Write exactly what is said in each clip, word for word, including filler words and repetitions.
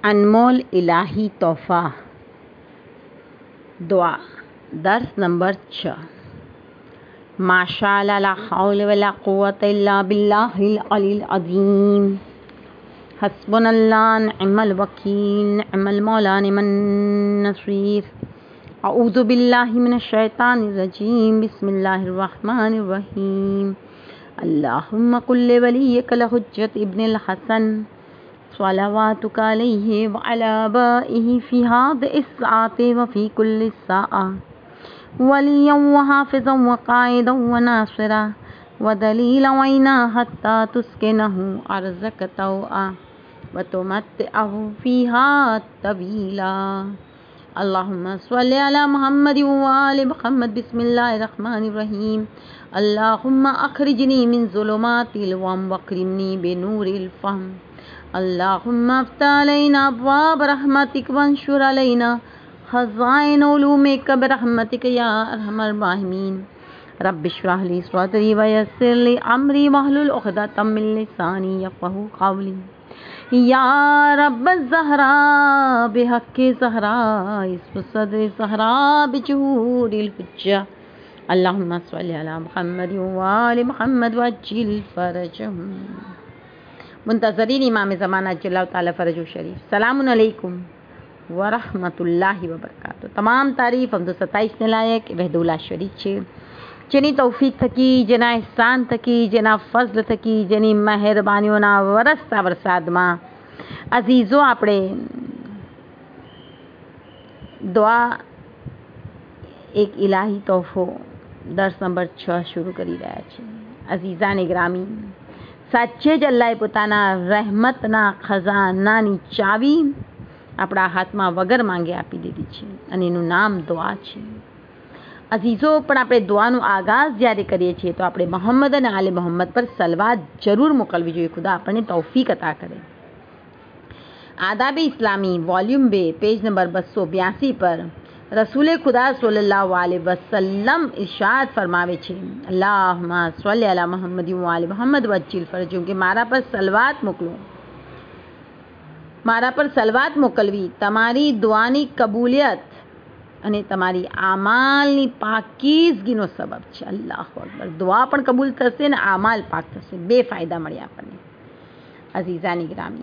अनमोल इलाही तोहफा दुआ दर्स नंबर छः। माशाअल्लाह ला हौल वला कुव्वत इल्ला बिल्लाहिल अलील अज़ीम। हस्बुनल्लाह निअमल वकील निअमल मौला निअमन नसीर। अऊज़ु बिल्लाहि मिनश शैतानिर रजीम। बिस्मिल्लाहिर रहमानिर रहीम। अल्लाहुम्मा कुल्लि वलिय्यकल हुज्जत इब्निल हसन स्वलवातुका अलैहि व अला आबाइहि फी हाज़िहि स्साअति व फी कुल्लि स्साअ वलिय्यन व हाफ़िज़न व क़ाइदन व नासिरा व दलीलन व इना हत्ता तुस्किनहु अर्ज़क तौआ व तुमत्तिअहु फ़ीहा तवीला। अल्लाहुम्मा स्वल्लि अला मुहम्मद व आलि मुहम्मद। बिस्मिल्लाहिर रहमानिर रहीम। अल्लाहुम्मा अख़रिजनी मिन ज़ुलुमातिल वहम वअक्रिमनी बिनूरिल फ़हम। अल्लाहुम्मा अफ़्तह अलैना अब्वाब रहमतिक वंशुर अलैना ख़ज़ाइन उलूमिक बिरहमतिक या अरहमर राहिमीन। रब्बि इश्रह ली सदरी व यस्सिर ली अमरी वहलुल उक़दतम मिन लिसानी यफ़क़हू क़ौली। या रब्ब ज़हरा बिहक़्क़ि ज़हरा इस्फ़ सद्रि ज़हरा बिजुहूरिल हुज्जा। अल्लाहुम्मा सल्लि अला मुहम्मद व आलि मुहम्मद व अज्जिल फ़रजहुम। मुंतज़रीन इमाम ज़माना अज्जलल्लाहु ताला फ़रजहु शरीफ। सलामुन अलैकुम व रहमतुल्लाहि व बरकातुहू। તમામ તારીફ હમદો સતાઈશને લાયક વહદુલ્લા શરીફ છે, જેની તૌફીક થકી, જેના એહસાન થકી, જેના ફઝલ થકી, જેની મહેરબાનીઓના વરસતા વરસાદમાં અઝીઝો આપણે દુઆ એક ઇલાહી તોહફો દર્સ નંબર છ શરૂ કરી રહ્યા છે। અઝીઝાને ગ્રામી, સાચે જ અલ્લાહે પોતાના રહેમતના ખજાનાની ચાવી આપણા હાથમાં વગર માંગે આપી દીધી છે અને એનું નામ દુઆ છે। અઝીઝો, પણ આપણે દુઆનું આગાઝ જ્યારે કરીએ છીએ તો આપણે મોહમ્મદ અને આલે મોહમ્મદ પર સલવાત જરૂર મોકલવી જોઈએ। ખુદા આપણને તૌફીક અતા કરે। આદાબે ઇસ્લામી વોલ્યુમ બે પેજ નંબર બસો બ્યાસી પર રસૂલે ખુદા સલ્લલ્લાહુ अलैहि वसल्लम ઇરશાદ ફરમાવે છે, અલ્લાहुम्मा સલ્લિ અલા મુહમ્મદ વ આલિ મુહમ્મદ વજ્જિલ ફરજહુમ, કે મારા પર સલવાત મોકલો, મારા પર સલવાત મોકલવી તમારી દુઆની કબૂલિયત અને તમારી આમાલની પાકીઝગીનો સબબ છે। અલ્લાહુ અકબર। દુઆ પણ કબૂલ થશે ને આમાલ પાક થશે, બે ફાયદા મળ્યા આપણને। અઝીઝાની ગ્રામી,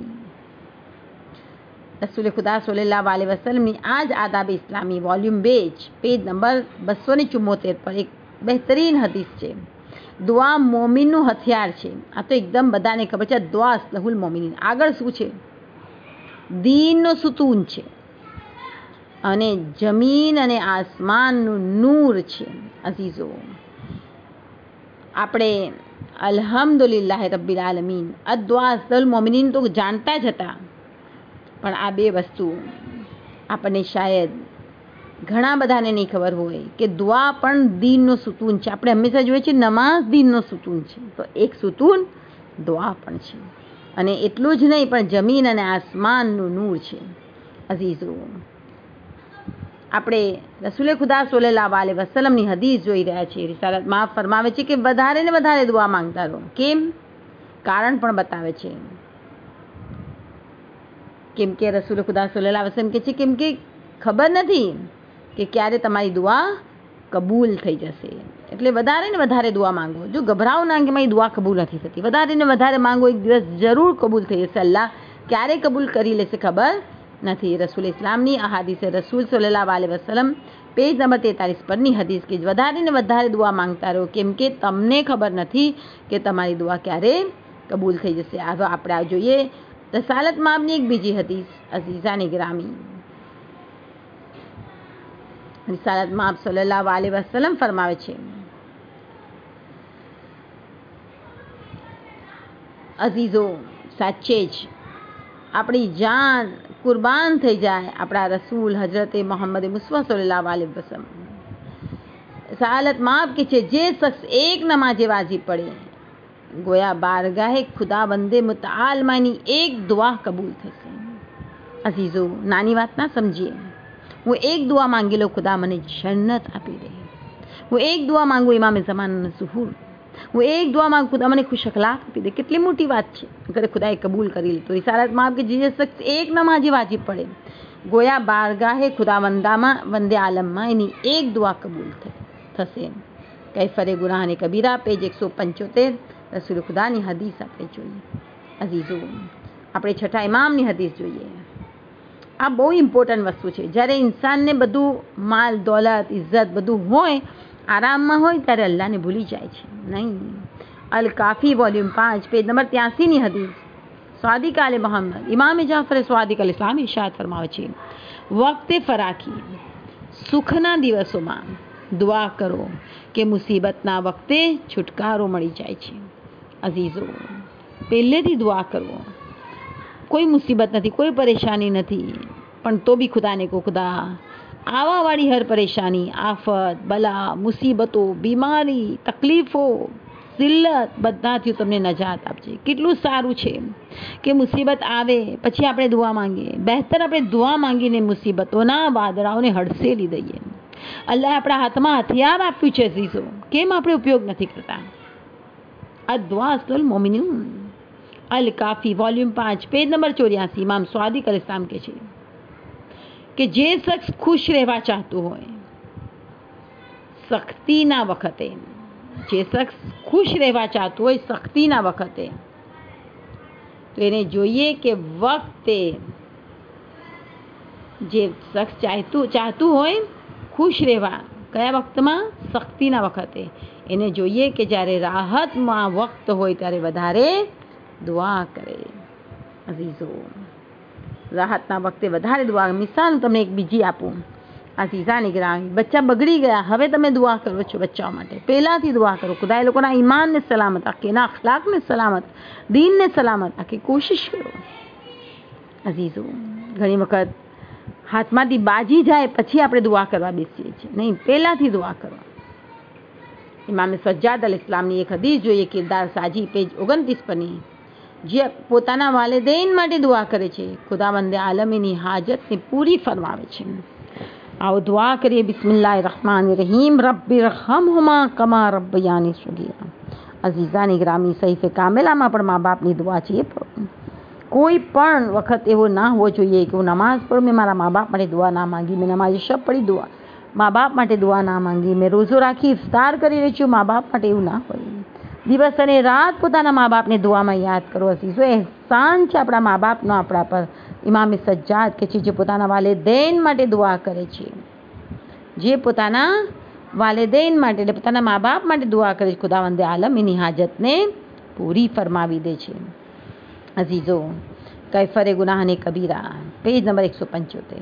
રસૂલ ખુદા સલ્લલ્લાહુ अलैहि वसल्लम આ જ આદાબ ઇસ્લામી વોલ્યુમ બે પેજ નંબર બસો ને ચુમ્મોતેર પર એક બહેતરીન હદીસ છે। દુઆ મોમિનનું હથિયાર છે। આ તો એકદમ બધાને ખબર છે। દુઆ અસ્લહુલ મોમિનીન, આગળ શું છે? દીનનો સુતૂન છે અને જમીન અને આસમાનનું નૂર છે। અઝીઝો, આપણે અલ્હમ્દુલિલ્લાહ રબ્બિલ આલમીન અદ્દુઆ અસ્લહુલ મોમિનીન તો જાણતા જ હતા, પણ આ બે વસ્તુ આપણને શાયદ ઘણા બધાને નહીં ખબર હોય કે દુઆ પણ દીનનો સુતૂન છે। આપણે હંમેશા જોઈએ છીએ નમાઝ દીનનો સુતૂન છે, તો એક સુતૂન દુઆ પણ છે। અને એટલું જ નહીં, પણ જમીન અને આસમાનનું નૂર છે। અઝીઝો, આપણે રસૂલે ખુદા સલ્લલ્લાહુ अलैहि वसल्लमની હદીસ જોઈ રહ્યા છીએ। રિસાલતમાં ફરમાવે છે કે વધારે ને વધારે દુઆ માંગતા રહો। કેમ? કારણ પણ બતાવે છે। કેમ કે રસૂલ ખુદા સલ્લલ્લાહુ अलैहि वसल्लम કહે છે કેમ કે ખબર નથી કે ક્યારે તમારી દુઆ કબૂલ થઈ જશે, એટલે વધારે ને વધારે દુઆ માંગો। જો ગભરાવ ના કે મારી દુઆ કબૂલ નથી થતી, વધારે ને વધારે માંગો, એક દિવસ જરૂર કબૂલ થઈ જશે। અલ્લાહ ક્યારે કબૂલ કરી લેશે ખબર નથી। રસૂલ ઇસ્લામની આ હાદીસે રસૂલ સલ્લલ્લાહુ अलैहि वसल्लम પેજ નંબર તેતાલીસ પરની હદીસ કે વધારે ને વધારે દુઆ માંગતા રહો, કેમ કે તમને ખબર નથી કે તમારી દુઆ ક્યારે કબૂલ થઈ જશે। હવે આપણે આ જોઈએ રસાલતમાં આપની એક બીજી હદીસ। અઝીઝાને ગ્રામી, રિસાલતમાં આપ સલ્લલ્લાહુ अलैहि वसल्लम ફરમાવે છે, અઝીઝો, સાચે જ આપણી જાન કુરબાન થઈ જાય આપણા રસૂલ હજરતે મોહમ્મદ મુસ્તફા સલ્લલ્લાહુ अलैहि वसल्लम। રિસાલતમાં આપ કે છે જે શખ્સ એક નમાજે વાજિબ પડે, ગોયા બારગાહે ખુદા બંદે મુતઆલમાની એક દુઆ કબૂલ થશે। અઝીઝો, નાની વાત ના સમજીએ। હું એક દુઆ માંગી લો, ખુદા મને જન્નત આપી દે। હું એક દુઆ માંગુ ઇમામ ઝમાનાના ઝુહૂર હું એક દુઆમાં ખુદા મને ખુશ અખલાક આપી દે, કેટલી મોટી વાત છે. અગર ખુદાએ કબૂલ કરી લે તો રિસાલતમાં આપ કે જે શખ્સ એક નમાઝી વાજિબ પડે ગોયા બારગાહે ખુદાવંદામાં વંદે આલમમાં એની એક દુઆ કબૂલ થશે. કૈફરે ગુનાહને કબીરા પેજ એકસો પંચોતેર રસૂલ ખુદાની હદીસ આપણે જોઈએ. અઝીઝો, આપણે છઠ્ઠા ઇમામની હદીસ જોઈએ. આ બહુ ઇમ્પોર્ટન્ટ વસ્તુ છે. જ્યારે ઇન્સાનને બધું માલ દોલત ઇજ્જત બધું હોય, આરામમાં હોય, ત્યારે અલ્લાહને ભૂલી જાય છે. નહીં. અલ કાફી વોલ્યુમ પાંચ પેજ નંબર ત્યાસીની હદીસ સ્વાદિક આલે મોહમ્મદ ઇમામ જાફર સ્વાદિક અલ ઇસ્લામ ઇરશાદ ફરમાવે છે, વક્તે ફરાકી સુખના દિવસોમાં દુઆ કરો કે મુસીબતના વખતે છુટકારો મળી જાય છે. અઝીઝો, પહેલેથી દુઆ કરો. કોઈ મુસીબત નથી, કોઈ પરેશાની નથી, પણ તો બી ખુદાને કહો, ખુદા આવાવાળી હર પરેશાની, આફત, બલા, મુસીબતો, બીમારી, તકલીફો, જિલ્લત બધાથી તમને નજાત આપજે. કેટલું સારું છે કે મુસીબત આવે પછી આપણે દુઆ માંગીએ. બહેતર આપણે દુઆ માંગીને મુસીબતોના વાદળાઓને હડસેલી દઈએ. અલ્લાહ આપણા હાથમાં હથિયાર આપ્યું છે અઝીઝો, કેમ આપણે ઉપયોગ નથી કરતા? આ દુઆ અસ્તુલ મોમિનૂન અલ કાફી વોલ્યુમ પાંચ પેજ નંબર ચોર્યાસી ઇમામ સ્વાદિક અલ ઇસ્લામ કે છે કે જે શખ્સ ખુશ રહેવા ચાહતું હોય સખ્તીના વખતે, જે શખ્સ ખુશ રહેવા ચાહતું હોય સખ્તીના વખતે, તો એને જોઈએ કે વખતે જે શખ્સ ચાહતું ચાહતું હોય ખુશ રહેવા કયા વખતમાં? સખ્તીના વખતે. એને જોઈએ કે જ્યારે રાહતમાં વખત હોય ત્યારે વધારે દુઆ કરે. અઝીઝો, રાહતના વખતે વધારે દુઆ. મિસાલ તમને એક બીજી આપું. અઝીઝાની ગ્રામી, બચ્ચા બગડી ગયા, હવે તમે દુઆ કરો છો બચ્ચાઓ માટે, પહેલાંથી દુઆ કરો. ખુદા એ લોકોના ઈમાનને સલામત રાખે, એના અખલાકને સલામત, દીનને સલામત રાખે, કોશિશ કરો. અઝીઝો, ઘણી વખત હાથમાંથી બાજી જાય પછી આપણે દુઆ કરવા બેસીએ છીએ, નહીં, પહેલાંથી દુઆ કરો. ઇમામે સજ્જાદ અલ ઇસ્લામની એક હદીસ જોઈએ, કિરદાર સાજી પેજ ઓગણત્રીસ પરની, જે પોતાના વાલિદૈન માટે દુઆ કરે છે ખુદાવંદે આલમીની હાજતને પૂરી ફરમાવે છે. આવો દુઆ કરીએ. બિસ્મિલ્લાહિર રહમાનિર રહીમ. રબ્બિ રહમહુમા કમા રબ્બયાની સગીરા. અઝીઝાની ગ્રામી સહીફે કામેલામાં પણ મા બાપની દુઆ છે. કોઈ પણ વખત એવો ના હોવો જોઈએ કે હું નમાઝ પઢું, મેં મારા મા બાપ માટે દુઆ ના માંગી, મેં નમાઝ શબ પડી દુઆ મા બાપ માટે દુઆ ના માંગી, મેં રોઝો રાખી ઇફતાર કરી રહી છું મા બાપ માટે, એવું ના હોય. દિવસ અને રાત પોતાના મા બાપને દુઆમાં યાદ કરો. અઝીઝો, એહસાન છે આપણા મા બાપનો આપણા પર. ઇમામે સજ્જાદ કે છે જે પોતાના વાલિદૈન માટે દુઆ કરે છે, જે પોતાના વાલિદૈન માટે એટલે પોતાના મા બાપ માટે દુઆ કરે છે, ખુદાવંદે આલમ એની હાજતને પૂરી ફરમાવી દે છે. અઝીઝો, કૈફરે ગુનાહને કબીરા પેજ નંબર એકસો પંચોતેર.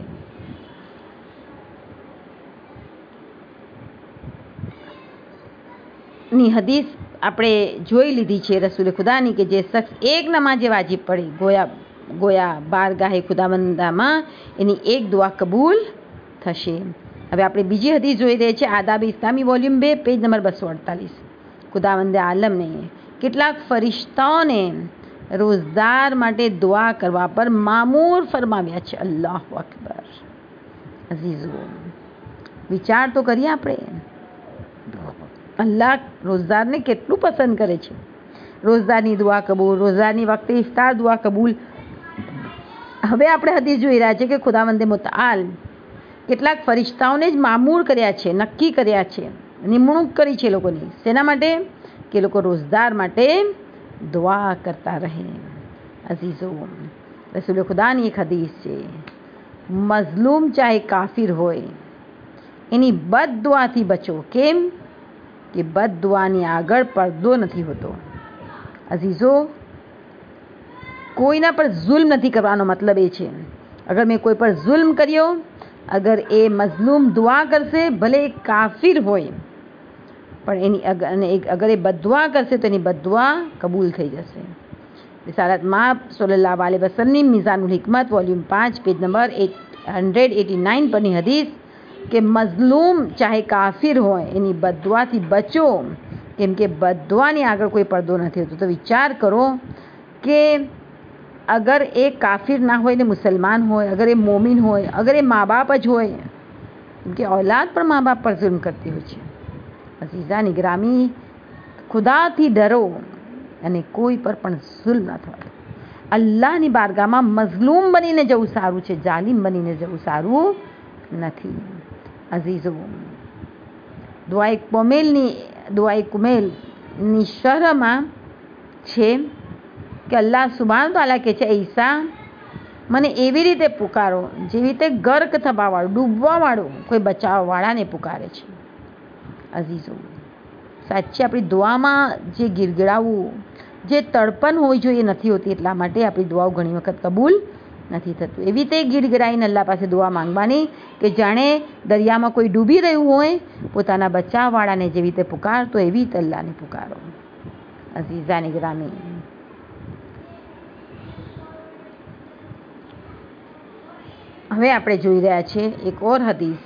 ની હદીસ આપણે જોઈ લીધી છે રસૂલ ખુદાની કે જે શખ્સ એક નમાઝે વાજિબ પડે ગોયા ગોયા બારગાહે ખુદાવંદામાં એની એક દુઆ કબૂલ થશે. હવે આપણે બીજી હદીસ જોઈ રહી છે આદાબ ઇસ્લામી વોલ્યુમ બે પેજ નંબર બસો અડતાલીસ. ખુદાવંદે આલમને કેટલાક ફરિશ્તાઓને રોજદાર માટે દુઆ કરવા પર મામૂર ફરમાવ્યા છે. અલ્લાહુ અકબર. અઝીઝો, વિચાર તો કરીએ આપણે, અલ્લાહ રોજદારને કેટલું પસંદ કરે છે. રોજદારની દુઆ કબૂલ, રોજાની વખતે ઇફતાર દુઆ કબૂલ. હવે આપણે હદીસ જોઈ રહ્યા છે કે ખુદાવંદે મુતઆલ કેટલાક ફરિશ્તાઓને જ મામૂર કર્યા છે, નક્કી કર્યા છે, નિમણૂક કરી છે લોકોની. શેના માટે? કે લોકો રોજદાર માટે દુઆ કરતા રહે. અઝીઝો, રસૂલ ખુદાની એક હદીસ છે, મઝલૂમ ચાહે કાફિર હોય એની બદ દુઆથી બચો. કેમ? કે બદ દુઆની આગળ પડદો નથી હોતો. અઝીઝો, કોઈના પર જુલ્મ નથી કરવાનો મતલબ એ છે. અગર મેં કોઈ પર જુલ્મ કર્યો, અગર એ મઝલૂમ દુઆ કરશે, ભલે એ કાફિર હોય, પણ એની અગર એ બદદુઆ કરશે તો એની બદદુઆ કબૂલ થઈ જશે. રિસાલત માપ સલ્લલ્લાહુ અલૈહિ વસલ્લમ મિઝાનુલ હિકમત વોલ્યુમ પાંચ page number hundred eighty nine પરની હદીસ કે મઝલૂમ ચાહે કાફિર હોય એની બદદુઆથી બચો, કેમ કે બદદુઆની આગળ કોઈ પડદો નથી હોતો. તો વિચાર કરો કે અગર એ કાફિર ના હોય ને મુસલમાન હોય, અગર એ મોમિન હોય, અગર એ મા બાપ જ હોય, કેમ કે औलाद પણ મા બાપ પર જુલ્મ કરતી હોય છે. અઝીઝાની ગ્રામી, ખુદાથી ડરો અને કોઈ પર પણ જુલ્મ ન થવા દો. અલ્લાહની બારગામાં મઝલૂમ બનીને જવું સારું છે, જાલિમ બનીને જવું સારું નથી. અઝીઝો, દુઆએ કુમેલની દુઆએ કુમેલની શરહમાં છે કે અલ્લાહ સુબ્હાનહુ તઆલા કહે છે, ઈસા મને એવી રીતે પુકારો જેવી રીતે ગર્ક થવાવાળું, ડૂબવાવાળું કોઈ બચાવવાળાને પુકારે છે. અઝીઝો, સાચી આપણી દુઆમાં જે ગિરગિડાવવું, જે તડપણ હોવી જોઈએ નથી હોતી, એટલા માટે આપણી દુઆઓ ઘણી વખત કબૂલ નથી થતું. એવી રીતે ગિરગિડાઈને અલ્લાહ પાસે દુઆ માંગવાની કે જાણે દરિયામાં કોઈ ડૂબી રહ્યું હોય, પોતાના બચાવવાળાને જેવી રીતે પુકારતો એવી રીતે અલ્લાહને પુકારો. અઝીઝાની ગ્રામી, હવે આપણે જોઈ રહ્યા છીએ એક ઓર હદીસ.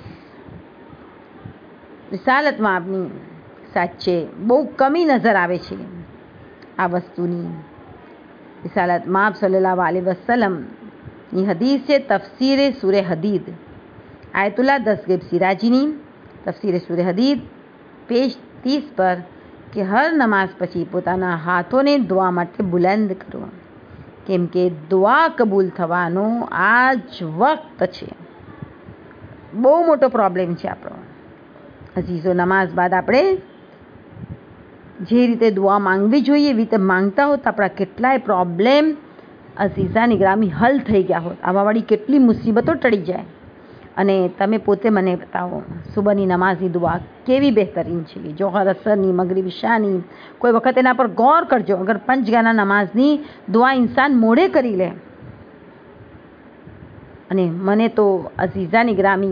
રિસાલતમાં આપની સાચે બહુ કમી નજર આવે છે આ વસ્તુની. રિસાલતમાં આપ સલ્લલ્લાહુ અલૈહિ વસલ્લમની હદીસ છે, તફસીરે સૂરે હદીદ, આયતુલ્લાહ દસગેબ સિરાજીની તફસીરે સૂરે હદીદ પેજ ત્રીસ પર કે હર નમાઝ પછી પોતાના હાથોને દુઆ માટે બુલંદ કરો, કેમ કે દુઆ કબૂલ થવાનો આ જ વખત છે. બહુ મોટો પ્રોબ્લેમ છે આપણો. અઝીઝો, નમાઝ બાદ આપણે જે રીતે દુઆ માંગવી જોઈએ એવી રીતે માંગતા હોત આપણા કેટલાય પ્રોબ્લેમ અઝીઝાની ગ્રામી હલ થઈ ગયા હોત. આવાવાળી કેટલી મુસીબતો ટળી જાય. અને તમે પોતે મને બતાવો સુબહની નમાઝની દુઆ કેવી બહેતરીન છે, જોહર અસરની, મગરિબ ઇશાની. કોઈ વખત એના પર ગૌર કરજો. અગર પંચગાના નમાઝની દુઆ ઇન્સાન મોડે કરી લે, અને મને તો અઝીઝાની ગ્રામી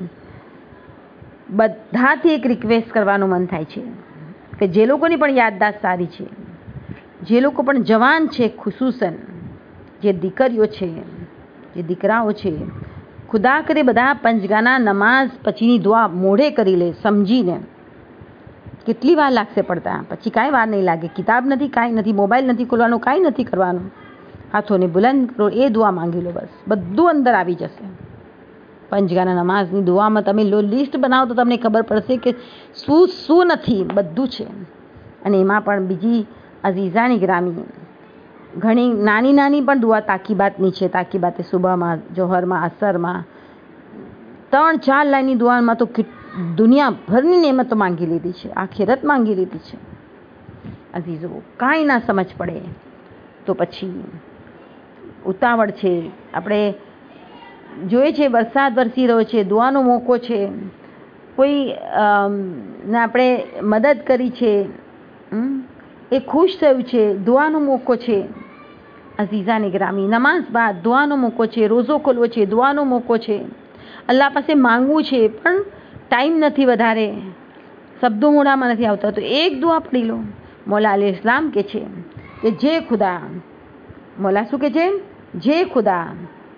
બધાથી એક રિક્વેસ્ટ કરવાનું મન થાય છે કે જે લોકોની પણ યાદદાસ્ત સારી છે, જે લોકો પણ જવાન છે, ખુસૂસન જે દીકરીઓ છે, જે દીકરાઓ છે, ખુદા કરે બધા પંચગાના નમાઝ પછીની દુઆ મોઢે કરી લે, સમજીને. કેટલી વાર લાગશે પડતા? પછી કાંઈ વાર નહીં લાગે. કિતાબ નથી, કાંઈ નથી, મોબાઈલ નથી ખોલવાનું, કાંઈ નથી કરવાનું. હાથોને બુલંદ કરો, એ દુઆ માંગી લો, બસ બધું અંદર આવી જશે. પંચગાના નમાઝની દુઆમાં તમે લો લિસ્ટ બનાવો તો તમને ખબર પડશે કે શું શું નથી, બધું છે. અને એમાં પણ બીજી અઝીઝાની ગ્રામી ઘણી નાની નાની પણ દુઆ તાકીબાતની છે. તાકીબાતે સુબહમાં, જોહરમાં, અસરમાં, ત્રણ ચાર લાઈનની દુઆમાં તો દુનિયાભરની નેમતો માંગી લીધી છે, આખિરત માંગી લીધી છે. અઝીઝો, કાંઈ ના સમજ પડે તો પછી ઉતાવળ છે. આપણે જોઈએ છે વરસાદ વરસી રહ્યો છે, દુઆનો મોકો છે, કોઈ ને આપણે મદદ કરી છે, એ ખુશ થયું છે, દુઆનો મોકો છે. અઝીઝાની ગ્રામી, નમાઝ બાદ દુઆનો મોકો છે, રોઝો ખોલવો છે, દુઆનો મોકો છે, અલ્લાહ પાસે માંગવું છે, પણ ટાઈમ નથી, વધારે શબ્દો મોઢામાં નથી આવતા, તો એક દુઆ પડી લો. મૌલા અલી ઇસ્લામ કે છે કે જે ખુદા, મૌલા શું કે છે, જે ખુદા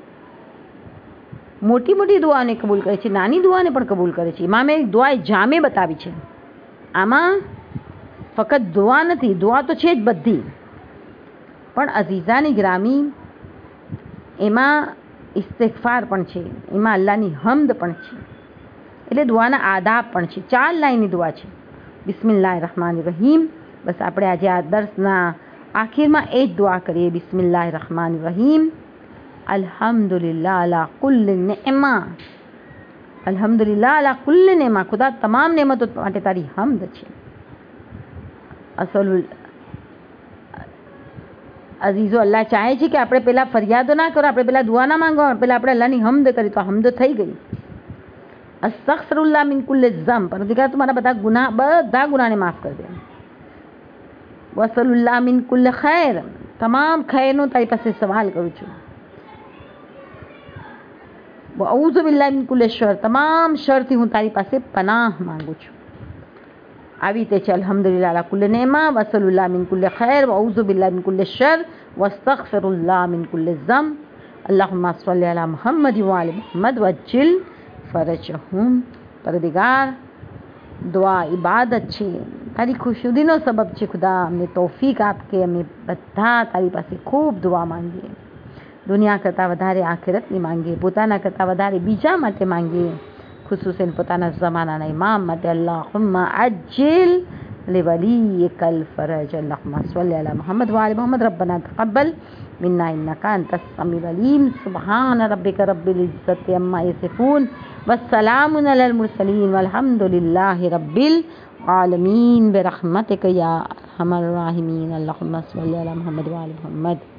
મોટી મોટી દુઆને કબૂલ કરે છે, નાની દુઆને પણ કબૂલ કરે છે. ઇમામે દુઆએ જામે બતાવી છે. આમાં ફક્ત દુઆ નથી, દુઆ તો છે જ બધી, પણ અઝીઝાની ગ્રામી એમાં ઇસ્તિગફાર પણ છે, એમાં અલ્લાહની હમ્દ પણ છે, એટલે દુઆના આદાબ પણ છે. ચાર લાઈનની દુઆ છે, બિસ્મિલ્લાહિર રહમાનિર રહીમ. બસ આપણે આજે આ દર્સના આખિરમાં એ જ દુઆ કરીએ, બિસ્મિલ્લાહિર રહમાનિર રહીમ. અલ્હમ્દુલિલ્લાહ અલા કુલ્લિ નિઅમા, અલ્હમ્દુલિલ્લાહ અલા કુલ્લિ નિઅમા, ખુદા તમામ નેમતો માટે તારી હમ્દ છે. અસલુલ અઝીઝો, અલ્લાહ ચાહે છે કે આપણે પહેલાં ફરિયાદો ના કરો, આપણે પહેલાં દુઆ ના માંગો, પહેલાં આપણે અલ્લાહની હમ્દ કરી, તો હમ્દ થઈ ગઈ. અસ્તગફિરુલ્લાહ મિન કુલ્લિ ઝંબ, પરદિગાર તમારા બધા ગુનાહ, બધા ગુનાહને માફ કરી દે. વસલુલ્લાહ મિન કુલ્લિ ખૈર, તમામ ખૈરનો તારી પાસે સવાલ કરું છું. વઅઉઝુ બિલ્લાહિ મિન કુલ્લિ શર, તમામ શરથી હું તારી પાસે પનાહ માંગુ છું. આવી રીતે છે અલ્હમ્દુલિલ્લાહ અલા કુલ્લિ નિઅમા, વસલુલ્લાહ મિન કુલ્લિ ખૈર, વઅઉઝુ બિલ્લાહિ મિન કુલ્લિ શર, વઅસ્તગફિરુલ્લાહ મિન કુલ્લિ ઝંબ. અલ્લાहुम्मा સલ્લી અલા મુહમ્મદ વ આલી મુહમ્મદ વજ્જિલ ફરજહુમ. પરદિગાર, દુઆ ઇબાદત છે, તારી ખુશનુદીનો સબબ છે. ખુદા અમને તૌફીક આપ કે અમે બધા તારી પાસે ખૂબ દુઆ માંગીએ, દુનિયા કરતાં વધારે આખિરતની માંગીએ, પોતાના કરતાં વધારે બીજા માટે માંગીએ, ખુસૂસન પોતાના ઝમાનાના ઇમામ માટે. અલ્લાहुम्मा અજ્જિલ لوليك الفرج. اللهم صل على محمد وعلى محمد. ربنا تقبل منا إنك أنت السميع العليم. سبحان ربك رب العزة عما يصفون والسلام على المرسلين والحمد لله رب العالمين برحمتك يا أرحم الراحمين. اللهم صل على محمد وعلى محمد.